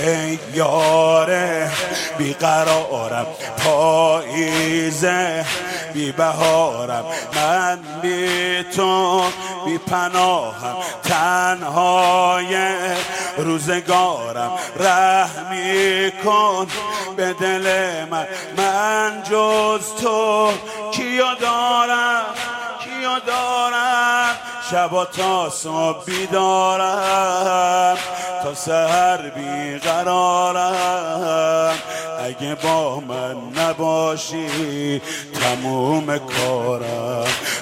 ای یاره بیقرارم، پاییزه بی بهارم، من بی تو بی پناهم، تنهای روزگارم، رحمی کن به دل من جز تو کیو دارم، کیو دارم، شبا تا صبح بیدارم، تا سحر بیقرارم، اگه با من نباشی تموم کارم.